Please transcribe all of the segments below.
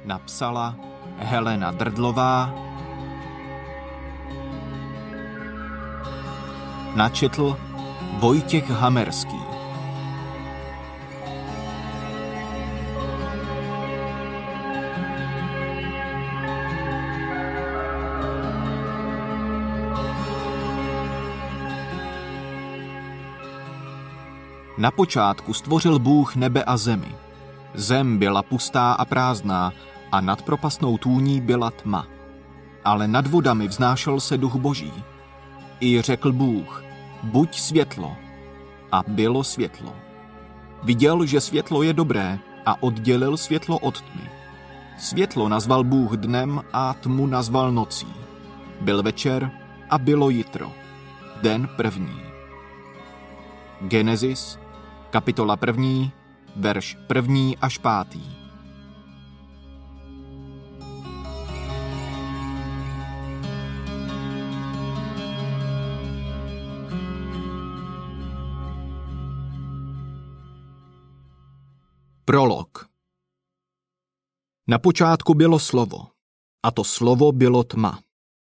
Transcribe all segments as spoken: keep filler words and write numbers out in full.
Napsala Helena Drdlová, načetl Vojtěch Hamerský. Na počátku stvořil Bůh nebe a zemi. Zem byla pustá a prázdná a nad propastnou tůní byla tma. Ale nad vodami vznášel se duch Boží. I řekl Bůh, buď světlo. A bylo světlo. Viděl, že světlo je dobré a oddělil světlo od tmy. Světlo nazval Bůh dnem a tmu nazval nocí. Byl večer a bylo jitro. Den první. Genesis, kapitola první, verš první až pátý. Prolog. Na počátku bylo slovo, a to slovo bylo tma.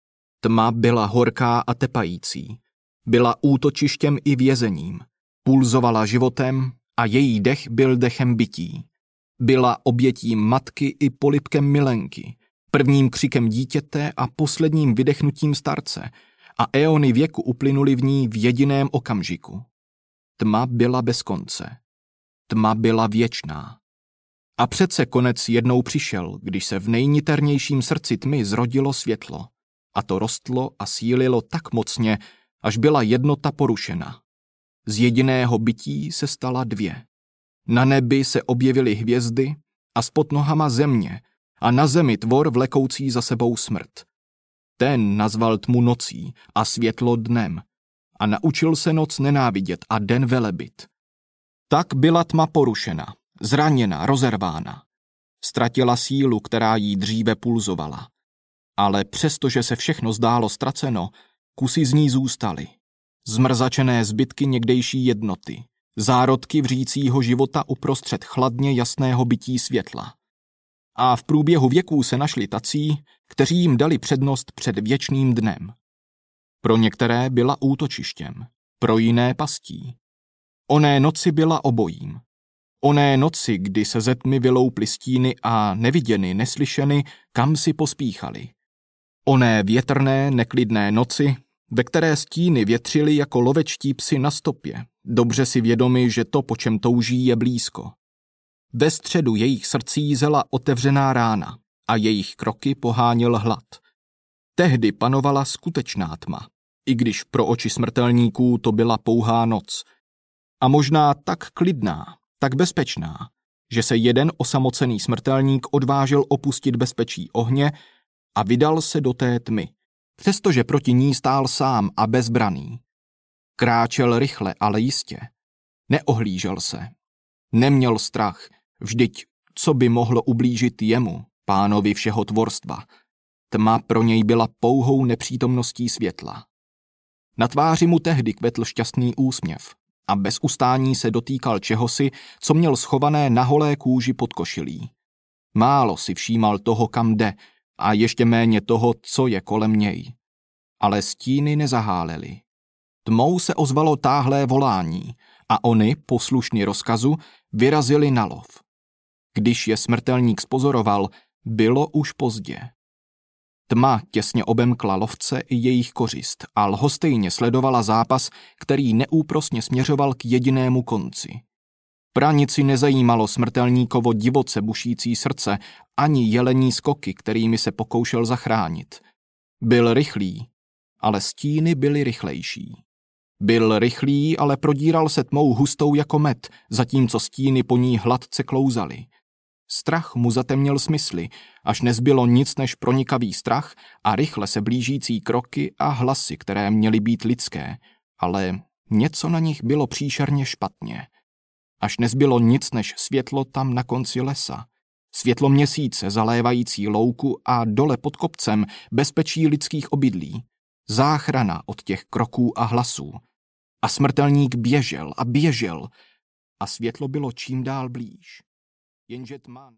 Tma byla horká a tepající, byla útočištěm i vězením, pulzovala životem a její dech byl dechem bytí. Byla obětím matky i polibkem milenky, prvním křikem dítěte a posledním vydechnutím starce, a éony věku uplynuly v ní v jediném okamžiku. Tma byla bez konce. Tma byla věčná. A přece konec jednou přišel, když se v nejniternějším srdci tmy zrodilo světlo. A to rostlo a sílilo tak mocně, až byla jednota porušena. Z jediného bytí se stala dvě. Na nebi se objevily hvězdy a spod nohama země a na zemi tvor vlekoucí za sebou smrt. Ten nazval tmu nocí a světlo dnem a naučil se noc nenávidět a den velebit. Tak byla tma porušena, zraněna, rozervána. Ztratila sílu, která jí dříve pulzovala. Ale přestože se všechno zdálo ztraceno, kusy z ní zůstaly. Zmrzačené zbytky někdejší jednoty, zárodky vřícího života uprostřed chladně jasného bytí světla. A v průběhu věků se našli tací, kteří jim dali přednost před věčným dnem. Pro některé byla útočištěm, pro jiné pastí. Oné noci byla obojím. Oné noci, kdy se ze tmy vylouply stíny a neviděny, neslyšeny, kam si pospíchali. Oné větrné, neklidné noci, ve které stíny větřily jako lovečtí psi na stopě, dobře si vědomi, že to, po čem touží, je blízko. Ve středu jejich srdcí zela otevřená rána a jejich kroky poháněl hlad. Tehdy panovala skutečná tma, i když pro oči smrtelníků to byla pouhá noc. A možná tak klidná, tak bezpečná, že se jeden osamocený smrtelník odvážil opustit bezpečí ohně a vydal se do té tmy, přestože proti ní stál sám a bezbraný. Kráčel rychle, ale jistě. Neohlížel se. Neměl strach, vždyť co by mohlo ublížit jemu, pánovi všeho tvorstva. Tma pro něj byla pouhou nepřítomností světla. Na tváři mu tehdy kvetl šťastný úsměv a bez ustání se dotýkal čehosi, co měl schované na holé kůži pod košilí. Málo si všímal toho, kam jde, a ještě méně toho, co je kolem něj. Ale stíny nezahálely. Tmou se ozvalo táhlé volání a oni, poslušní rozkazu, vyrazili na lov. Když je smrtelník spozoroval, bylo už pozdě. Tma těsně obemkla lovce i jejich kořist a lhostejně sledovala zápas, který neúprosně směřoval k jedinému konci. Pranici nezajímalo smrtelníkovo divoce bušící srdce ani jelení skoky, kterými se pokoušel zachránit. Byl rychlý, ale stíny byly rychlejší. Byl rychlý, ale prodíral se tmou hustou jako med, zatímco stíny po ní hladce klouzaly. Strach mu zatemnil smysly, až nezbylo nic než pronikavý strach a rychle se blížící kroky a hlasy, které měly být lidské, ale něco na nich bylo příšerně špatně. Až nezbylo nic než světlo tam na konci lesa. Světlo měsíce zalévající louku a dole pod kopcem bezpečí lidských obydlí. Záchrana od těch kroků a hlasů. A smrtelník běžel a běžel a světlo bylo čím dál blíž. Jenže tma...